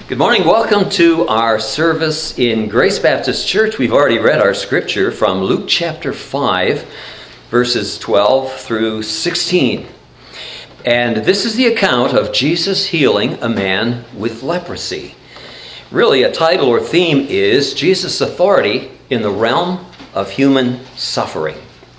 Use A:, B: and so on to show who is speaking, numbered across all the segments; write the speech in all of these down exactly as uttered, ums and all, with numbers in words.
A: Good morning. Welcome to our service in Grace Baptist Church. We've already read our scripture from Luke chapter five, verses twelve through sixteen. And this is the account of Jesus healing a man with leprosy. Really, a title or theme is Jesus' authority in the realm of human suffering.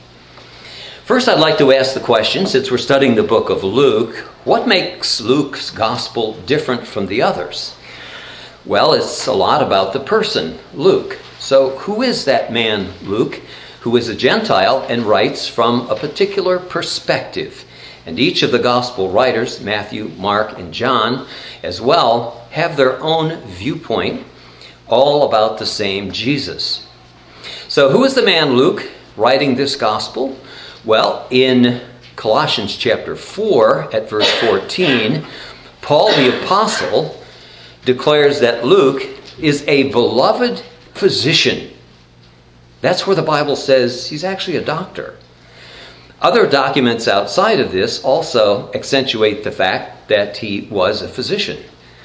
A: First, I'd like to ask the question, since we're studying the book of Luke, what makes Luke's gospel different from the others? Well, it's a lot about the person, Luke. So who is that man, Luke, who is a Gentile and writes from a particular perspective? And each of the gospel writers, Matthew, Mark, and John, as well, have their own viewpoint, all about the same Jesus. So who is the man, Luke, writing this gospel? Well, in Colossians chapter four, at verse fourteen, Paul the apostle declares that Luke is a beloved physician. That's where the Bible says he's actually a doctor. Other documents outside of this also accentuate the fact that he was a physician.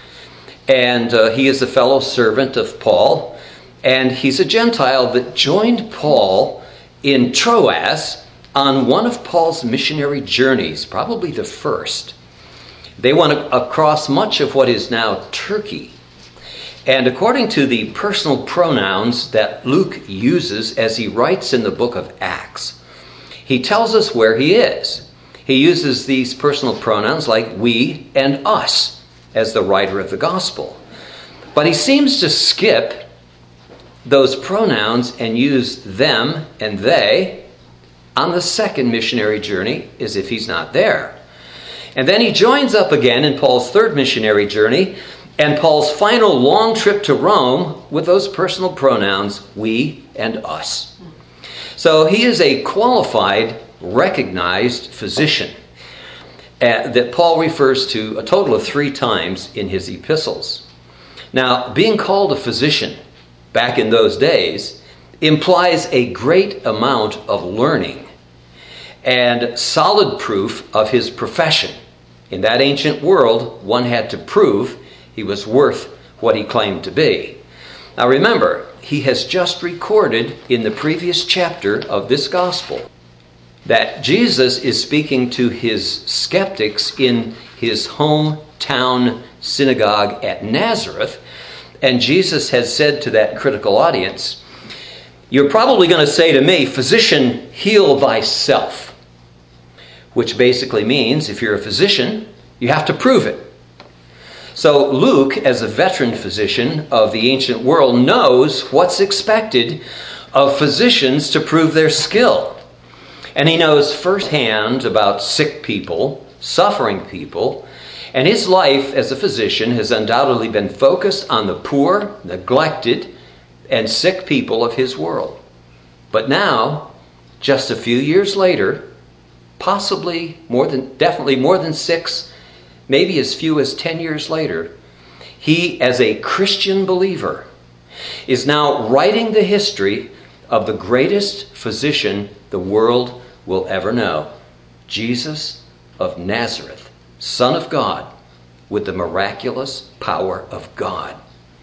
A: And uh, he is a fellow servant of Paul, and he's a Gentile that joined Paul in Troas on one of Paul's missionary journeys, probably the first. They went across much of what is now Turkey. And according to the personal pronouns that Luke uses as he writes in the book of Acts, he tells us where he is. He uses these personal pronouns like we and us as the writer of the gospel. But he seems to skip those pronouns and use them and they on the second missionary journey as if he's not there. And then he joins up again in Paul's third missionary journey and Paul's final long trip to Rome with those personal pronouns, we and us. So he is a qualified, recognized physician uh, that Paul refers to a total of three times in his epistles. Now, being called a physician back in those days implies a great amount of learning and solid proof of his profession. In that ancient world, one had to prove he was worth what he claimed to be. Now remember, he has just recorded in the previous chapter of this gospel that Jesus is speaking to his skeptics in his hometown synagogue at Nazareth, and Jesus has said to that critical audience, "You're probably going to say to me, 'Physician, heal thyself.'" Which basically means if you're a physician, you have to prove it. So Luke, as a veteran physician of the ancient world, knows what's expected of physicians to prove their skill. And he knows firsthand about sick people, suffering people, and his life as a physician has undoubtedly been focused on the poor, neglected, and sick people of his world. But now, just a few years later, possibly more than, definitely more than six, maybe as few as ten years later, he, as a Christian believer, is now writing the history of the greatest physician the world will ever know, Jesus of Nazareth, Son of God, with the miraculous power of God.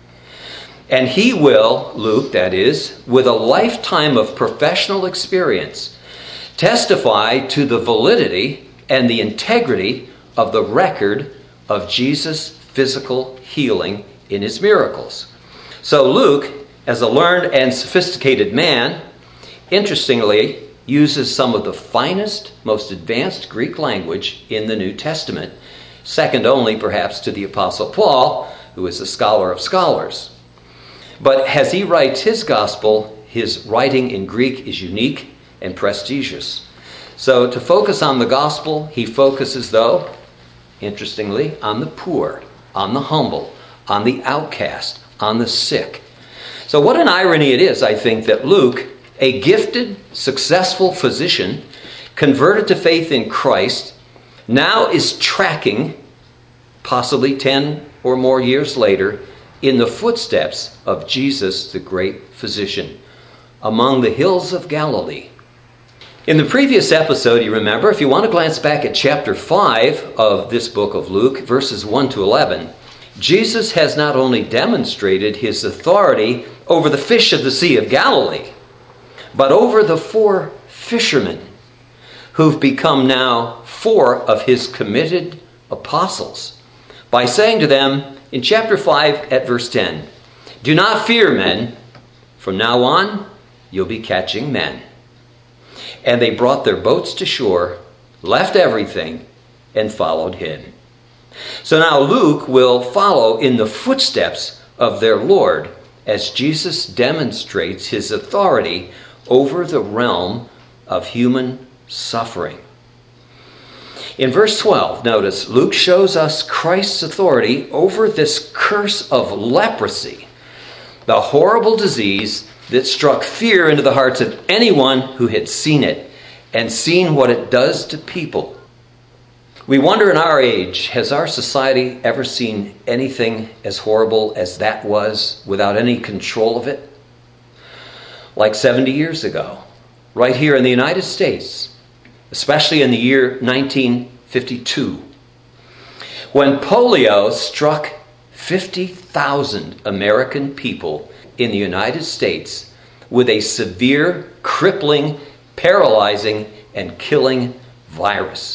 A: And he will, Luke that is, with a lifetime of professional experience, testify to the validity and the integrity of the record of Jesus' physical healing in his miracles. So Luke, as a learned and sophisticated man, interestingly uses some of the finest, most advanced Greek language in the New Testament, second only perhaps to the Apostle Paul, who is a scholar of scholars. But as he writes his gospel, his writing in Greek is unique and prestigious. So to focus on the gospel, he focuses, though, interestingly, on the poor, on the humble, on the outcast, on the sick. So what an irony it is, I think, that Luke, a gifted, successful physician, converted to faith in Christ, now is tracking, possibly ten or more years later, in the footsteps of Jesus, the great physician, among the hills of Galilee. In the previous episode, you remember, if you want to glance back at chapter five of this book of Luke, verses one to eleven, Jesus has not only demonstrated his authority over the fish of the Sea of Galilee, but over the four fishermen who've become now four of his committed apostles by saying to them in chapter five at verse ten, "Do not fear, men. From now on, you'll be catching men." And they brought their boats to shore, left everything, and followed him. So now Luke will follow in the footsteps of their Lord as Jesus demonstrates his authority over the realm of human suffering. In verse twelve, notice, Luke shows us Christ's authority over this curse of leprosy, the horrible disease that struck fear into the hearts of anyone who had seen it and seen what it does to people. We wonder in our age, has our society ever seen anything as horrible as that was without any control of it? Like seventy years ago, right here in the United States, especially in the year nineteen fifty-two, when polio struck fifty thousand American people in the United States with a severe, crippling, paralyzing, and killing virus.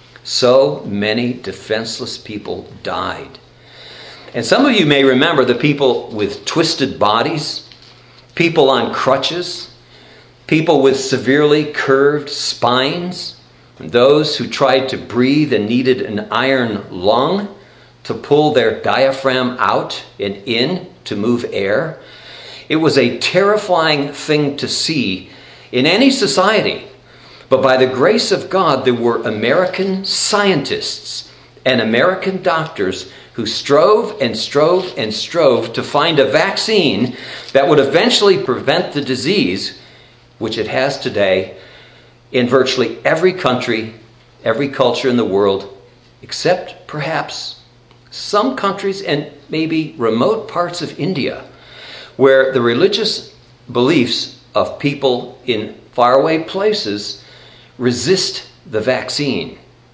A: So many defenseless people died. And some of you may remember the people with twisted bodies, people on crutches, people with severely curved spines, and those who tried to breathe and needed an iron lung to pull their diaphragm out and in to move air. It was a terrifying thing to see in any society. But by the grace of God, there were American scientists and American doctors who strove and strove and strove to find a vaccine that would eventually prevent the disease, which it has today in virtually every country, every culture in the world, except perhaps some countries and maybe remote parts of India, where the religious beliefs of people in faraway places resist the vaccine.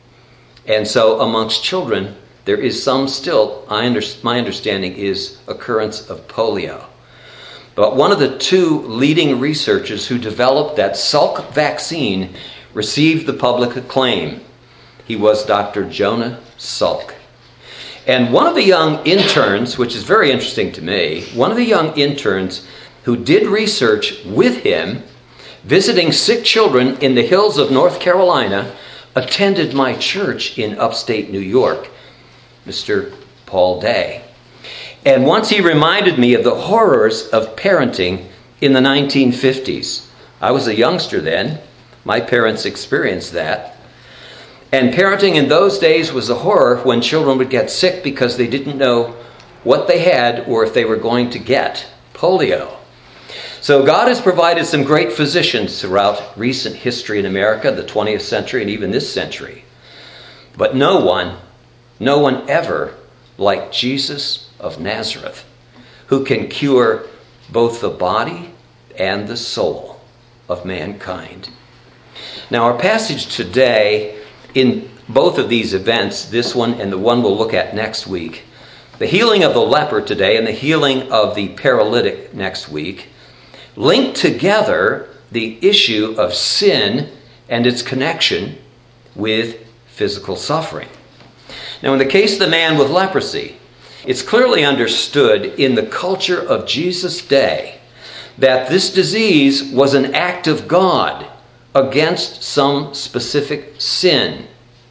A: And so amongst children, there is some still, I under, my understanding is, occurrence of polio. But one of the two leading researchers who developed that Salk vaccine received the public acclaim. He was Doctor Jonah Salk. And one of the young interns, which is very interesting to me, one of the young interns who did research with him, visiting sick children in the hills of North Carolina, attended my church in upstate New York, Mister Paul Day. And once he reminded me of the horrors of parenting in the nineteen fifties. I was a youngster then. My parents experienced that. And parenting in those days was a horror when children would get sick because they didn't know what they had or if they were going to get polio. So God has provided some great physicians throughout recent history in America, the twentieth century and even this century. But no one, no one ever like Jesus of Nazareth, who can cure both the body and the soul of mankind. Now our passage today, in both of these events, this one and the one we'll look at next week, the healing of the leper today and the healing of the paralytic next week, link together the issue of sin and its connection with physical suffering. Now, in the case of the man with leprosy, it's clearly understood in the culture of Jesus' day that this disease was an act of God against some specific sin.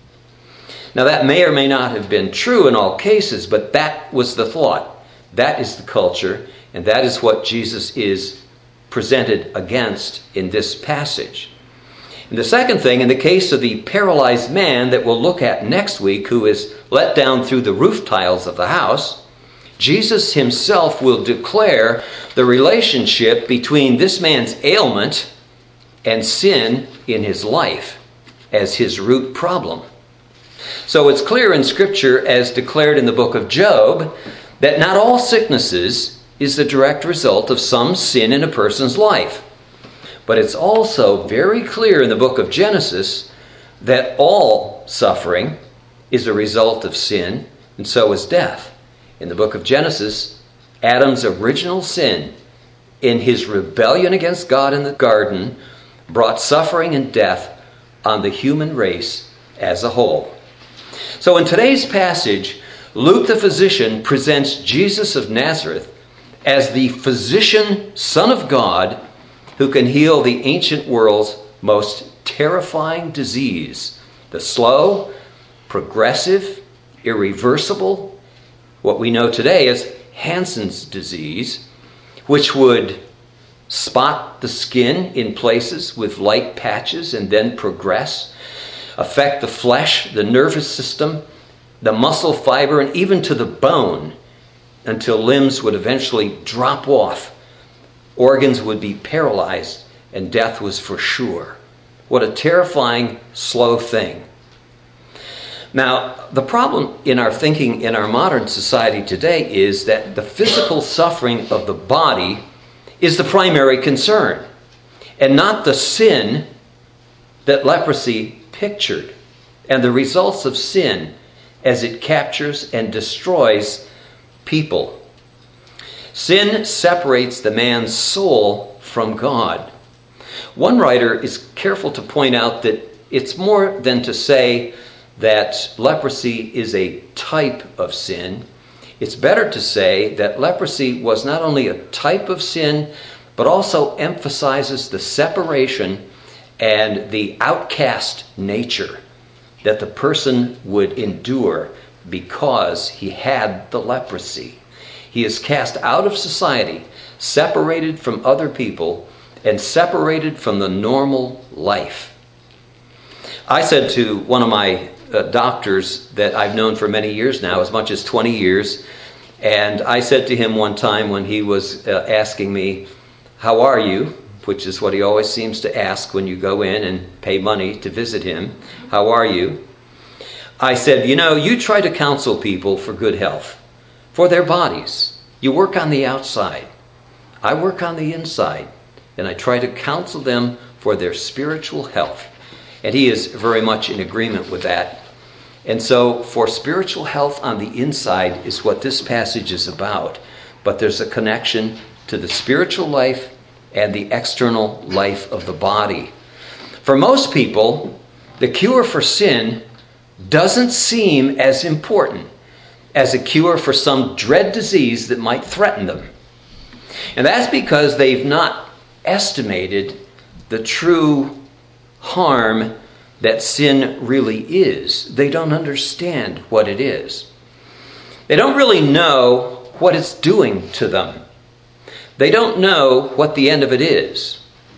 A: Now, that may or may not have been true in all cases, but that was the thought. That is the culture, and that is what Jesus is presented against in this passage. And the second thing, in the case of the paralyzed man that we'll look at next week, who is let down through the roof tiles of the house, Jesus himself will declare the relationship between this man's ailment and sin in his life as his root problem. So it's clear in Scripture, as declared in the book of Job, that not all sicknesses is the direct result of some sin in a person's life. But it's also very clear in the book of Genesis that all suffering is a result of sin, and so is death. In the book of Genesis, Adam's original sin in his rebellion against God in the garden brought suffering and death on the human race as a whole. So in today's passage, Luke the physician presents Jesus of Nazareth as the physician Son of God who can heal the ancient world's most terrifying disease, the slow, progressive, irreversible, what we know today as Hansen's disease, which would spot the skin in places with light patches and then progress, affect the flesh, the nervous system, the muscle fiber, and even to the bone, until limbs would eventually drop off, organs would be paralyzed, and death was for sure. What a terrifying, slow thing. Now, the problem in our thinking in our modern society today is that the physical suffering of the body is the primary concern, and not the sin that leprosy pictured, and the results of sin as it captures and destroys people. Sin separates the man's soul from God. One writer is careful to point out that it's more than to say that leprosy is a type of sin. It's better to say that leprosy was not only a type of sin, but also emphasizes the separation and the outcast nature that the person would endure because he had the leprosy. He is cast out of society, separated from other people, and separated from the normal life. I said to one of my uh, doctors that I've known for many years now, as much as twenty years, and I said to him one time when he was uh, asking me, "How are you?" which is what he always seems to ask when you go in and pay money to visit him. "How are you?" I said, "You know, you try to counsel people for good health, for their bodies. You work on the outside. I work on the inside, and I try to counsel them for their spiritual health." And he is very much in agreement with that. And so for spiritual health on the inside is what this passage is about. But there's a connection to the spiritual life and the external life of the body. For most people, the cure for sin doesn't seem as important as a cure for some dread disease that might threaten them. And that's because they've not estimated the true harm that sin really is. They don't understand what it is. They don't really know what it's doing to them. They don't know what the end of it is.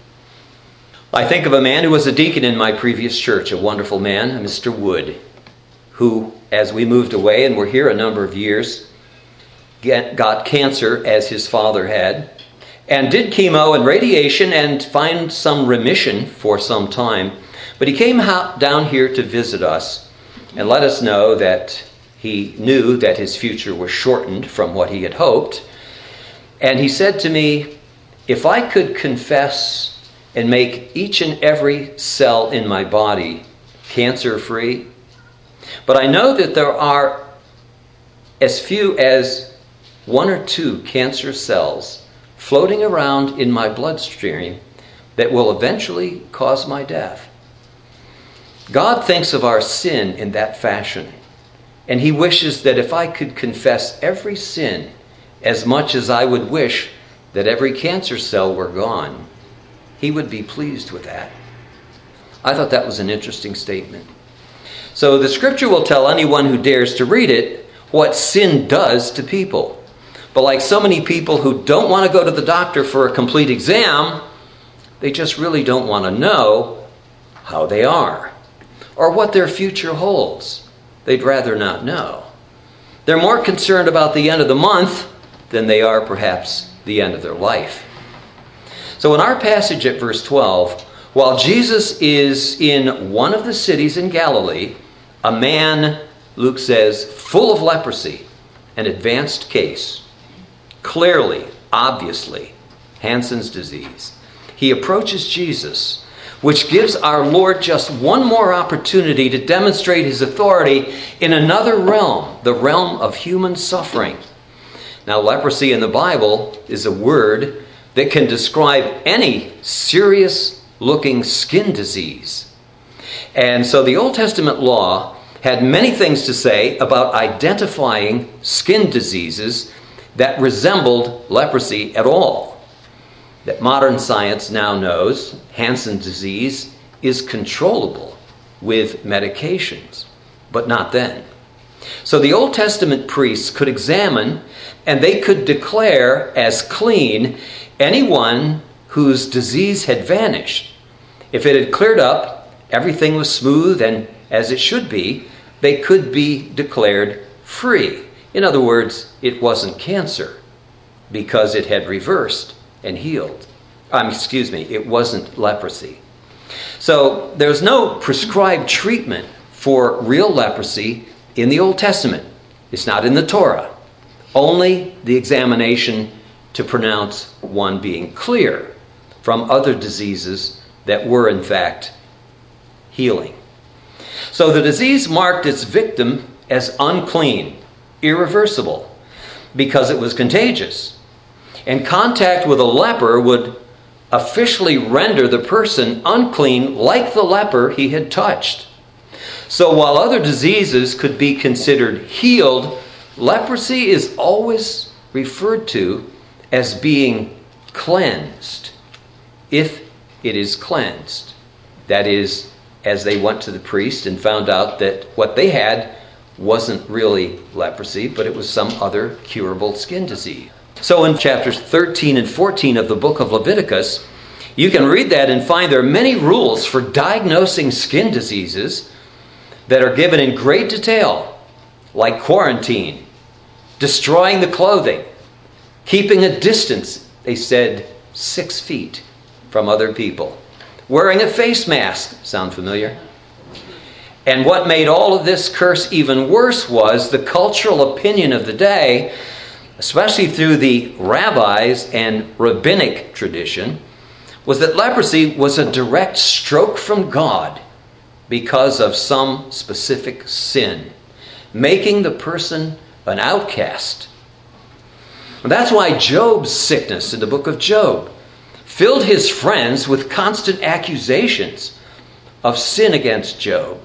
A: I think of a man who was a deacon in my previous church, a wonderful man, Mister Wood, who, as we moved away and were here a number of years, get, got cancer as his father had, and did chemo and radiation and find some remission for some time. But he came down here to visit us and let us know that he knew that his future was shortened from what he had hoped. And he said to me, "If I could confess and make each and every cell in my body cancer-free, but I know that there are as few as one or two cancer cells floating around in my bloodstream that will eventually cause my death." God thinks of our sin in that fashion, and he wishes that if I could confess every sin as much as I would wish that every cancer cell were gone, he would be pleased with that. I thought that was an interesting statement. So the scripture will tell anyone who dares to read it what sin does to people. But like so many people who don't want to go to the doctor for a complete exam, they just really don't want to know how they are or what their future holds. They'd rather not know. They're more concerned about the end of the month than they are perhaps the end of their life. So in our passage at verse twelve, while Jesus is in one of the cities in Galilee, a man, Luke says, full of leprosy, an advanced case, clearly, obviously, Hansen's disease, he approaches Jesus, which gives our Lord just one more opportunity to demonstrate his authority in another realm, the realm of human suffering. Now, leprosy in the Bible is a word that can describe any serious-looking skin disease. And so the Old Testament law had many things to say about identifying skin diseases that resembled leprosy at all. That modern science now knows Hansen's disease is controllable with medications, but not then. So the Old Testament priests could examine and they could declare as clean anyone whose disease had vanished. If it had cleared up, everything was smooth and as it should be, they could be declared free. In other words, it wasn't cancer because it had reversed and healed. Um, excuse me, it wasn't leprosy. So there's no prescribed treatment for real leprosy in the Old Testament. It's not in the Torah. Only the examination to pronounce one being clear from other diseases that were in fact healing. So the disease marked its victim as unclean, irreversible, because it was contagious. And contact with a leper would officially render the person unclean like the leper he had touched. So while other diseases could be considered healed, leprosy is always referred to as being cleansed, if it is cleansed. That is, as they went to the priest and found out that what they had wasn't really leprosy, but it was some other curable skin disease. So in chapters thirteen and fourteen of the book of Leviticus, you can read that and find there are many rules for diagnosing skin diseases that are given in great detail, like quarantine, destroying the clothing, keeping a distance, they said, six feet from other people, wearing a face mask. Sound familiar? And what made all of this curse even worse was the cultural opinion of the day, especially through the rabbis and rabbinic tradition, was that leprosy was a direct stroke from God because of some specific sin, making the person an outcast. And that's why Job's sickness in the book of Job filled his friends with constant accusations of sin against Job.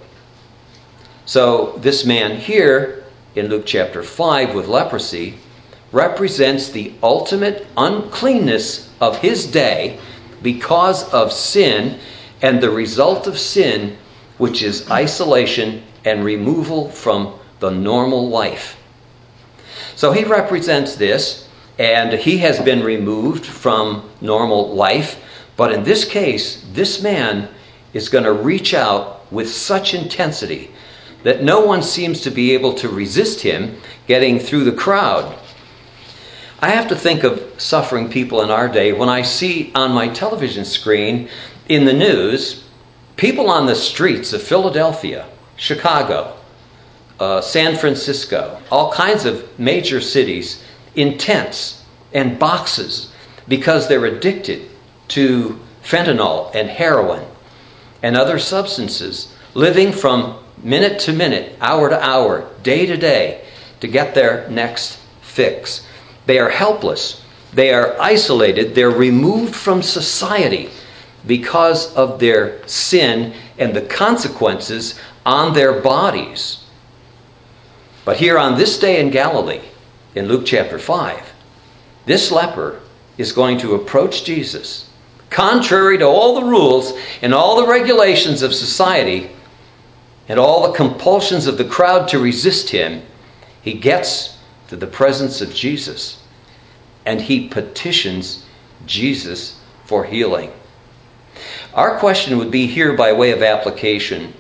A: So this man here in Luke chapter five with leprosy represents the ultimate uncleanness of his day because of sin, and the result of sin, which is isolation and removal from the normal life. So he represents this, and he has been removed from normal life. But in this case, this man is going to reach out with such intensity that no one seems to be able to resist him getting through the crowd. I have to think of suffering people in our day when I see on my television screen in the news people on the streets of Philadelphia, Chicago, uh, San Francisco, all kinds of major cities in tents and boxes because they're addicted to fentanyl and heroin and other substances, living from minute to minute, hour to hour, day to day to get their next fix. They are helpless. They are isolated. They're removed from society because of their sin and the consequences on their bodies. But here on this day in Galilee, in Luke chapter five, this leper is going to approach Jesus. Contrary to all the rules and all the regulations of society and all the compulsions of the crowd to resist him, he gets to the presence of Jesus and he petitions Jesus for healing. Our question would be here by way of application: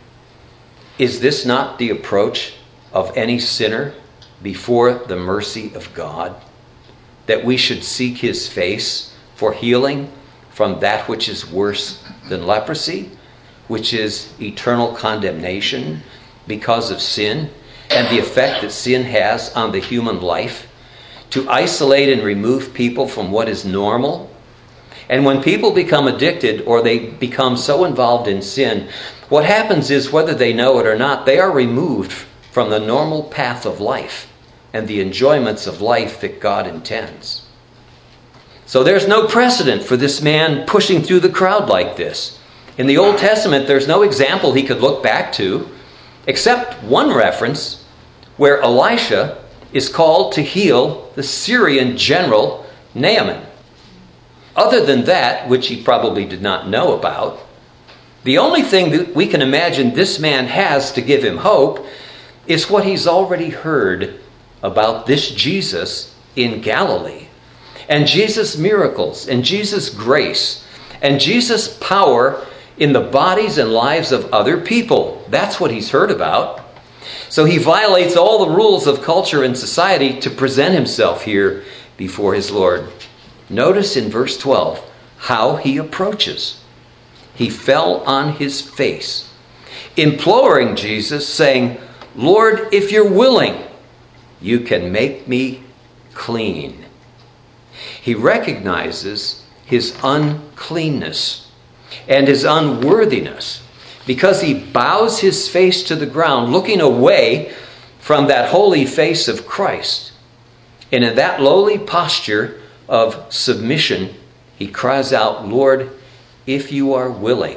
A: is this not the approach of any sinner before the mercy of God? That we should seek his face for healing from that which is worse than leprosy, which is eternal condemnation because of sin and the effect that sin has on the human life, to isolate and remove people from what is normal. And when people become addicted or they become so involved in sin, what happens is, whether they know it or not, they are removed from the normal path of life and the enjoyments of life that God intends. So there's no precedent for this man pushing through the crowd like this. In the Old Testament, there's no example he could look back to, except one reference where Elisha is called to heal the Syrian general Naaman. Other than that, which he probably did not know about, the only thing that we can imagine this man has to give him hope is what he's already heard about this Jesus in Galilee. And Jesus' miracles, and Jesus' grace, and Jesus' power in the bodies and lives of other people. That's what he's heard about. So he violates all the rules of culture and society to present himself here before his Lord. Notice in verse twelve how he approaches. He fell on his face, imploring Jesus, saying, "Lord, if you're willing, you can make me clean." He recognizes his uncleanness and his unworthiness because he bows his face to the ground, looking away from that holy face of Christ. And in that lowly posture of submission, he cries out, "Lord, if you are willing."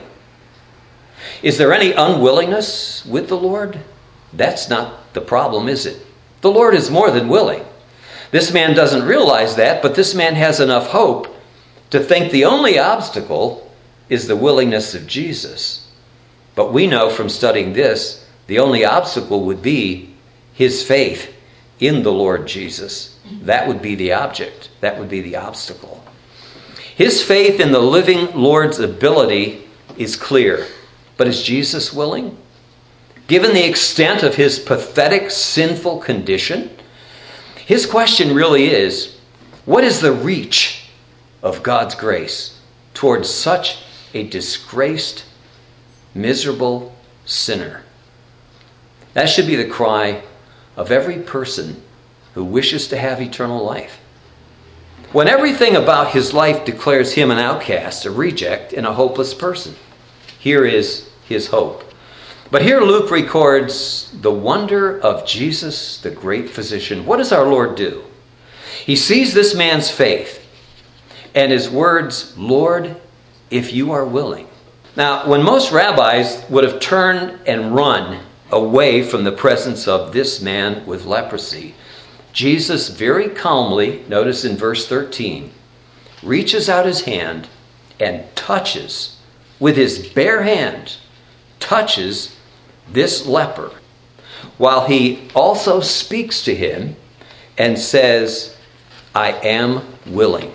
A: Is there any unwillingness with the Lord? That's not the problem, is it? The Lord is more than willing. This man doesn't realize that, but this man has enough hope to think the only obstacle is the willingness of Jesus. But we know from studying this, the only obstacle would be his faith in the Lord Jesus. That would be the object. That would be the obstacle. His faith in the living Lord's ability is clear. But is Jesus willing? Given the extent of his pathetic, sinful condition, his question really is, what is the reach of God's grace towards such a disgraced, miserable sinner? That should be the cry of every person who wishes to have eternal life. When everything about his life declares him an outcast, a reject, and a hopeless person, here is his hope. But here Luke records the wonder of Jesus, the great physician. What does our Lord do? He sees this man's faith and his words, "Lord, if you are willing." Now, when most rabbis would have turned and run away from the presence of this man with leprosy, Jesus very calmly, notice in verse thirteen, reaches out his hand and touches, with his bare hand, touches this leper, while he also speaks to him and says, "I am willing.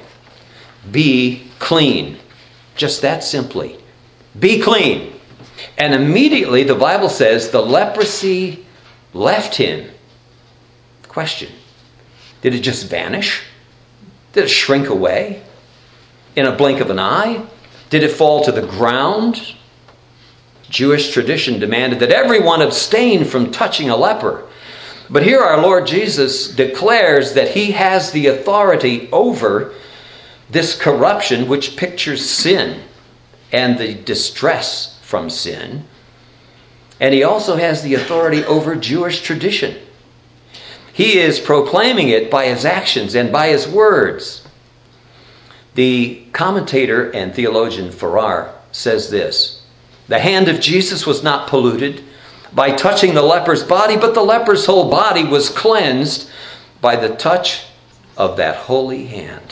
A: Be clean." Just that simply. Be clean. And immediately the Bible says the leprosy left him. Question: did it just vanish? Did it shrink away in a blink of an eye? Did it fall to the ground? Jewish tradition demanded that everyone abstain from touching a leper. But here our Lord Jesus declares that he has the authority over this corruption which pictures sin and the distress from sin. And he also has the authority over Jewish tradition. He is proclaiming it by his actions and by his words. The commentator and theologian Farrar says this: the hand of Jesus was not polluted by touching the leper's body, but the leper's whole body was cleansed by the touch of that holy hand.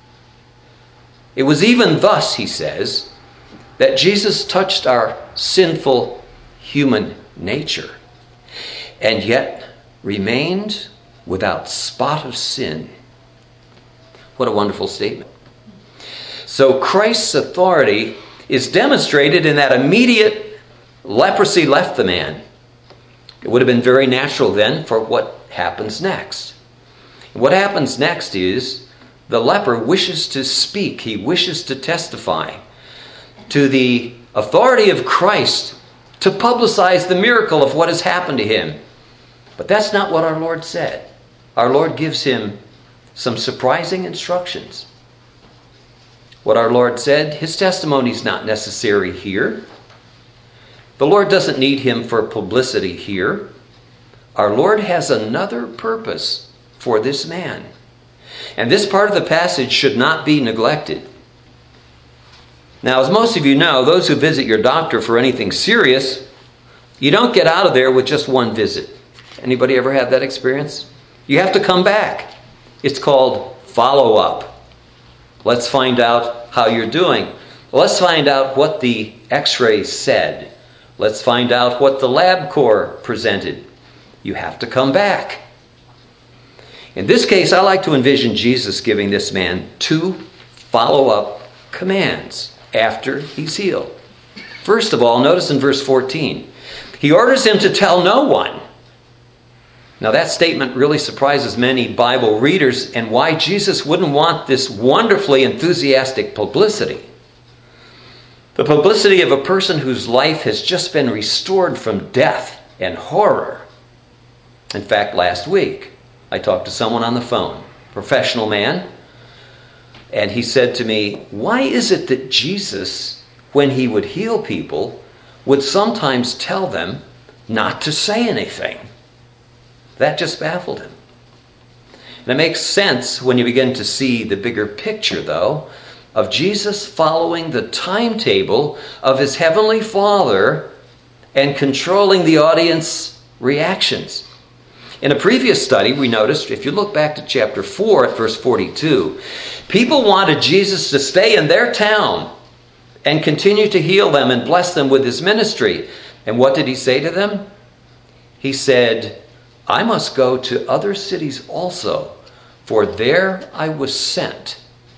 A: It was even thus, he says, that Jesus touched our sinful human nature and yet remained without spot of sin. What a wonderful statement. So Christ's authority is demonstrated in that immediate leprosy left the man. It would have been very natural then for what happens next. What happens next is the leper wishes to speak. He wishes to testify to the authority of Christ, to publicize the miracle of what has happened to him. But that's not what our Lord said. Our Lord gives him some surprising instructions. What our Lord said, his testimony is not necessary here. The Lord doesn't need him for publicity here. Our Lord has another purpose for this man. And this part of the passage should not be neglected. Now, as most of you know, those who visit your doctor for anything serious, you don't get out of there with just one visit. Anybody ever had that experience? You have to come back. It's called follow-up. Let's find out how you're doing. Let's find out what the x-rays said. Let's find out what the LabCorp presented. You have to come back. In this case, I like to envision Jesus giving this man two follow-up commands after he's healed. First of all, notice in verse fourteen, he orders him to tell no one. Now that statement really surprises many Bible readers, and why Jesus wouldn't want this wonderfully enthusiastic publicity. The publicity of a person whose life has just been restored from death and horror. In fact, last week, I talked to someone on the phone, professional man, and he said to me, why is it that Jesus, when he would heal people, would sometimes tell them not to say anything? That just baffled him. And it makes sense when you begin to see the bigger picture, though, of Jesus following the timetable of his heavenly Father and controlling the audience reactions. In a previous study, we noticed, if you look back to chapter four at verse forty-two, people wanted Jesus to stay in their town and continue to heal them and bless them with his ministry. And what did he say to them? He said, I must go to other cities also, for there I was sent.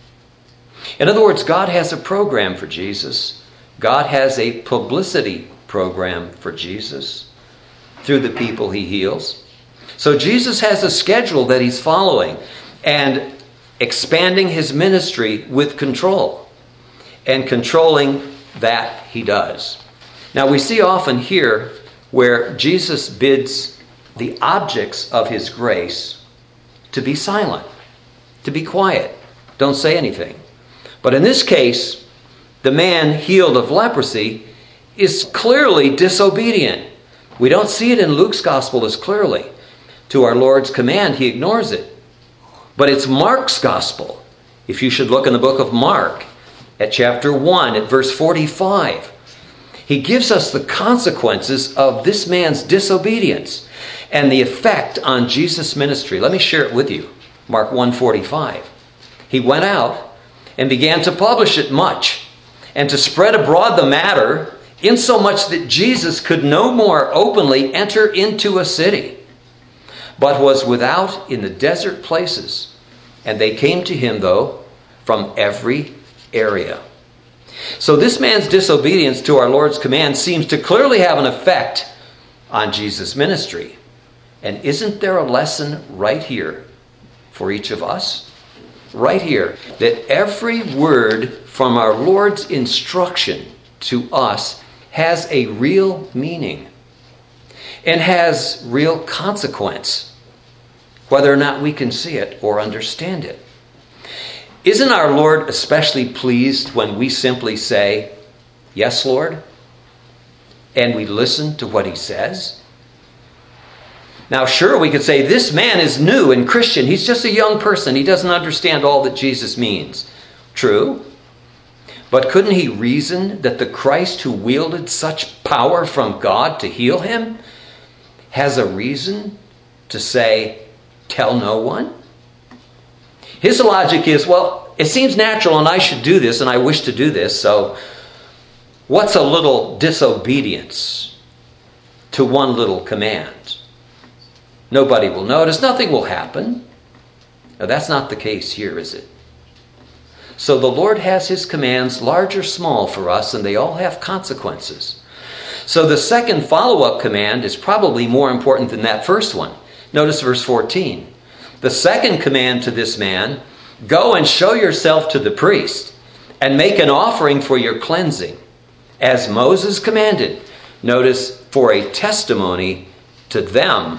A: In other words, God has a program for Jesus. God has a publicity program for Jesus through the people he heals. So Jesus has a schedule that he's following and expanding his ministry with control and controlling that he does. Now we see often here where Jesus bids the objects of his grace to be silent, to be quiet. Don't say anything. But in this case, the man healed of leprosy is clearly disobedient. We don't see it in Luke's gospel as clearly. To our Lord's command, he ignores it. But it's Mark's gospel. If you should look in the book of Mark at chapter one at verse forty-five, he gives us the consequences of this man's disobedience and the effect on Jesus' ministry. Let me share it with you. Mark one forty-five. He went out and began to publish it much and to spread abroad the matter, insomuch that Jesus could no more openly enter into a city, but was without in the desert places. And they came to him, though, from every area. So this man's disobedience to our Lord's command seems to clearly have an effect on Jesus' ministry. And isn't there a lesson right here for each of us? Right here, that every word from our Lord's instruction to us has a real meaning and has real consequence, whether or not we can see it or understand it. Isn't our Lord especially pleased when we simply say, yes, Lord, and we listen to what he says? Now, sure, we could say, this man is new and Christian. He's just a young person. He doesn't understand all that Jesus means. True. But couldn't he reason that the Christ who wielded such power from God to heal him has a reason to say, tell no one? His logic is, well, it seems natural and I should do this and I wish to do this, so what's a little disobedience to one little command? Nobody will notice, nothing will happen. Now, that's not the case here, is it? So the Lord has his commands, large or small, for us, and they all have consequences. So the second follow-up command is probably more important than that first one. Notice verse fourteen. The second command to this man, go and show yourself to the priest and make an offering for your cleansing, as Moses commanded. Notice, for a testimony to them.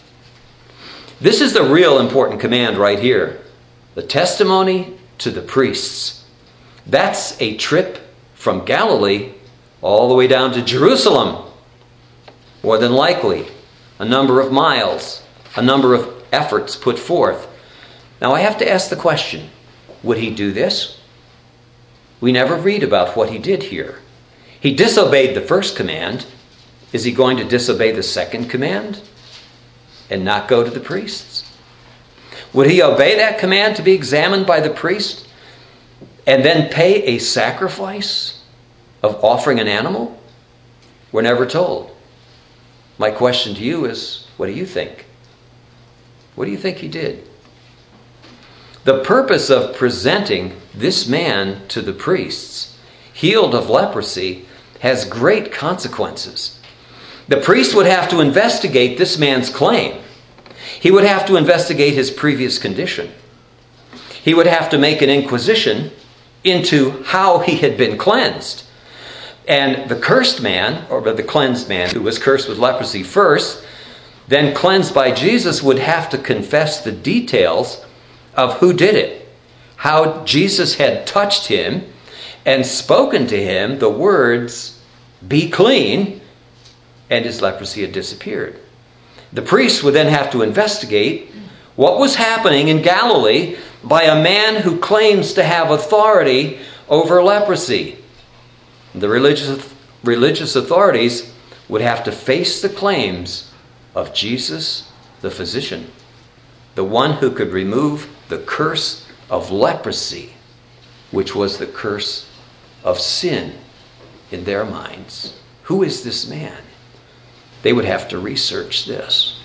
A: This is the real important command right here. The testimony to the priests. That's a trip from Galilee all the way down to Jerusalem. More than likely, a number of miles, a number of efforts put forth. Now I have to ask the question, would he do this? We never read about what he did here. He disobeyed the first command. Is he going to disobey the second command and not go to the priests? Would he obey that command to be examined by the priest and then pay a sacrifice of offering an animal? We're never told. My question to you is, what do you think? What do you think he did? The purpose of presenting this man to the priests, healed of leprosy, has great consequences. The priest would have to investigate this man's claim. He would have to investigate his previous condition. He would have to make an inquisition into how he had been cleansed. And the cursed man, or the cleansed man who was cursed with leprosy first, then cleansed by Jesus, would have to confess the details of who did it. How Jesus had touched him and spoken to him the words, "Be clean," and his leprosy had disappeared. The priest would then have to investigate what was happening in Galilee by a man who claims to have authority over leprosy. The religious, religious authorities would have to face the claims of Jesus, the physician, the one who could remove the curse of leprosy, which was the curse of sin in their minds. Who is this man? They would have to research this.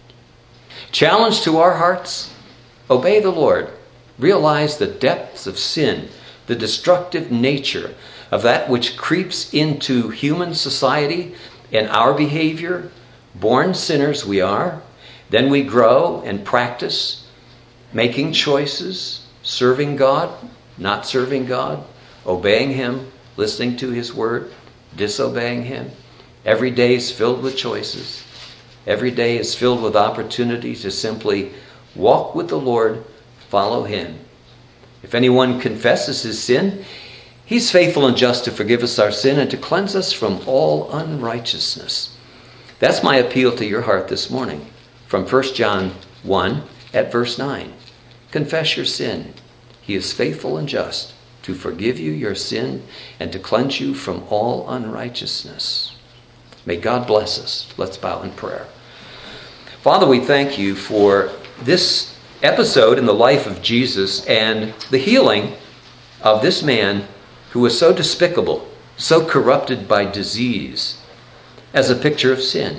A: Challenge to our hearts: obey the Lord. Realize the depths of sin, the destructive nature of that which creeps into human society and our behavior. Born sinners we are. Then we grow and practice making choices, serving God, not serving God, obeying Him, listening to His word, disobeying Him. Every day is filled with choices. Every day is filled with opportunity to simply walk with the Lord, follow Him. If anyone confesses his sin, He's faithful and just to forgive us our sin and to cleanse us from all unrighteousness. That's my appeal to your heart this morning from First John one at verse nine. Confess your sin. He is faithful and just to forgive you your sin and to cleanse you from all unrighteousness. May God bless us. Let's bow in prayer. Father, we thank you for this episode in the life of Jesus and the healing of this man who was so despicable, so corrupted by disease, as a picture of sin.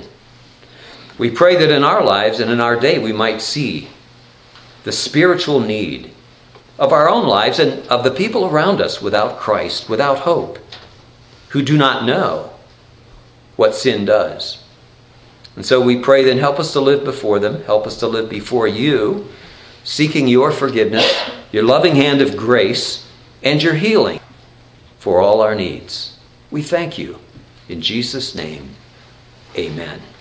A: We pray that in our lives and in our day we might see the spiritual need of our own lives and of the people around us without Christ, without hope, who do not know what sin does. And so we pray then, help us to live before them, help us to live before you, seeking your forgiveness, your loving hand of grace, and your healing for all our needs. We thank you. In Jesus' name, amen.